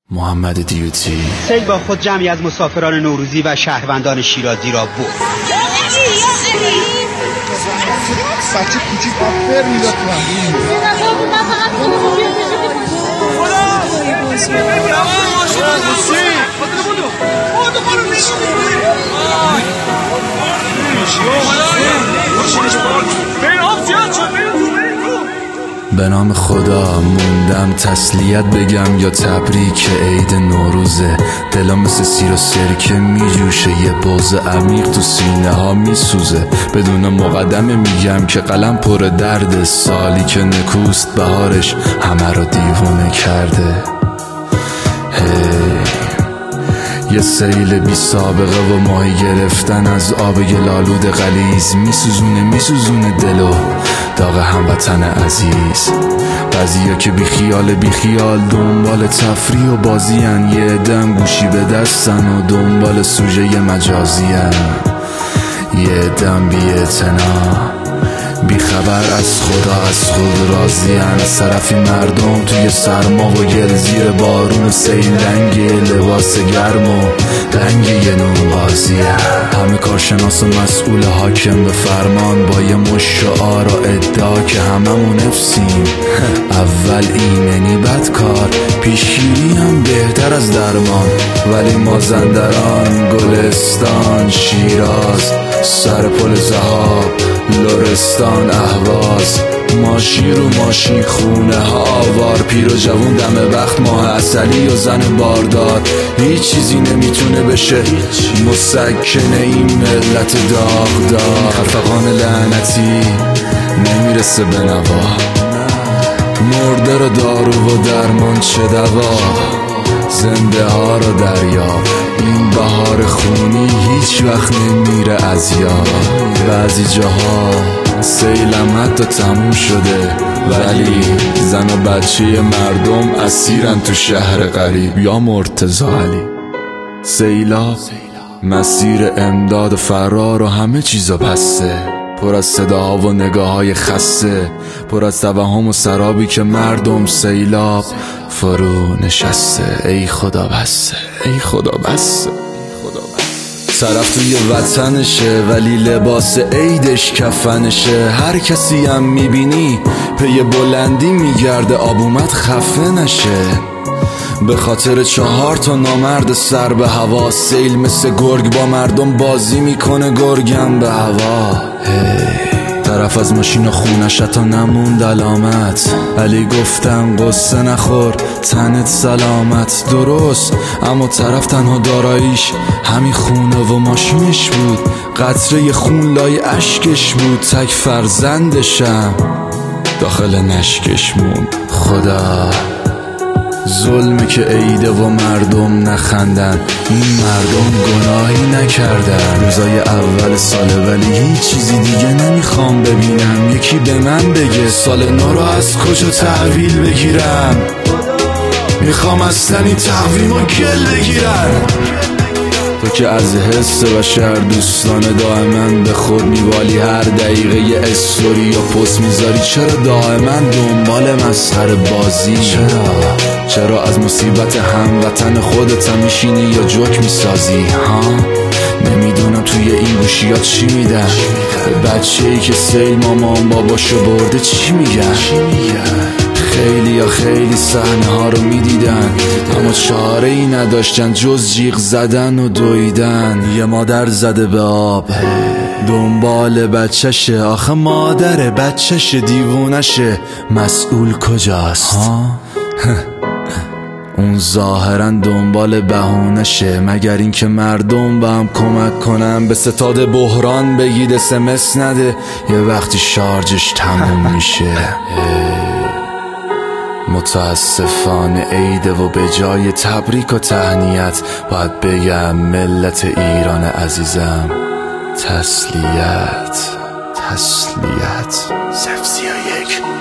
محمد دیوتی. سیل با خود جمعی از مسافران نوروزی و شهروندان شیرازی را برد. بچه کوچیک آفر میداد تو به نام خدا موندم تسلیت بگم یا تبریک عید نوروزه. دلم مثل سیر و سرکه میجوشه، یه بغض عمیق تو سینه ها میسوزه. بدون مقدمه میگم که قلم پر درد، سالی که نکوست بهارش همه رو دیوونه کرده. یه سیل بی سابقه و ماهی گرفتن از آب گلالود غلیظ میسوزونه دلو داغ هموطن عزیز. بعضیا که بی خیال دنبال تفریح و بازیان، یه عدم گوشی به دستن و دنبال سوژه مجازیان، یه عدم بی اعتنا بی خبر از خدا از خود راضیان. از طرفی مردم توی سرما و گل زیر بارون و سیل رنگ لباس گرم و رنگ یه نون قاضیان. همه کارشناس و مسئول حاکم به فرمان با یه مش شعار و ادعا که هممون افسیم. اول ایمنی بد کار، پیشگیری هم بهتر از درمان. ولی مازندران، گلستان، شیراز، سر پل ذهاب، لرستان، اهواز، ماشی رو ماشی، خونه ها آوار، پیر و جوون دم بخت، ماه عسلی و زن باردار. هیچ چیزی نمیتونه بشه مسکنه این ملت داغدار. خفقان لعنتی نمیرسه به نوا، مرده رو دارو و درمان چه دوا. زنده ها رو دریاب، این بهار خونی هیچ وقت نمیره از یاد. بعضی جاها سیلم حتی تموم شده، ولی زن و بچه مردم اسیرن تو شهر غریب. یا مرتضی علی. سیلاب مسیر امداد و فرار و همه چیزا پسته، پر از صداها و نگاه‌های خسته، پر از توهم و سرابی که مردم سیلاب فرو نشسته. ای خدا بسته، ای خدا بسته. طرف توی وطنشه ولی لباس عیدش کفنشه. هر کسی هم میبینی پی بلندی میگرده، آب اومد خفه نشه. به خاطر 4 تا نامرد سر به هوا، سیل مثل گرگ با مردم بازی میکنه، گرگم به هوا. طرف از ماشین و خونش تا نموند علامت، ولی گفتم قصه نخور تنت سلامت. درست، اما طرف تنها داراییش همین خونه و ماشینش بود، قطره خون لای اشکش بود. تک فرزندشم داخل نشکش موند. خدا ظلمه که عیده و مردم نخندن، این مردم گناهی نکردن. روزای اول ساله ولی هیچ چیزی دیگه نمیخوام ببینم. یکی به من بگه سال نو رو از کجا تحویل بگیرم، میخوام اصلا این تقویم و گل بگیرم. تو که از حس بشر دوستانه دائما به خود میوالی، هر دقیقه یه استوری یا پست میذاری. چرا دائما دنبال مسخره بازی؟ چرا از مصیبت هموطن خودت هم میشینی یا جوک میسازی؟ نمیدونم توی این گوشیات چی میدن به بچه‌ای که سیل مامان باباشو برده. چی میگن؟ خیلی صحنه ها رو میدیدن، اما چاره ای نداشتن جز جیغ زدن و دویدن. یه مادر زده به آب دنبال بچهشه، آخه مادر بچهشه دیوونشه. مسئول کجاست؟ اون ظاهرا دنبال بهونشه، مگر این که مردم به هم کمک کنن. به ستاد بحران بگید اسمس نده، یه وقتی شارژش تموم میشه. متاسفانه عیده و به جای تبریک و تهنیت باید بگم ملت ایران عزیزم تسلیت. 031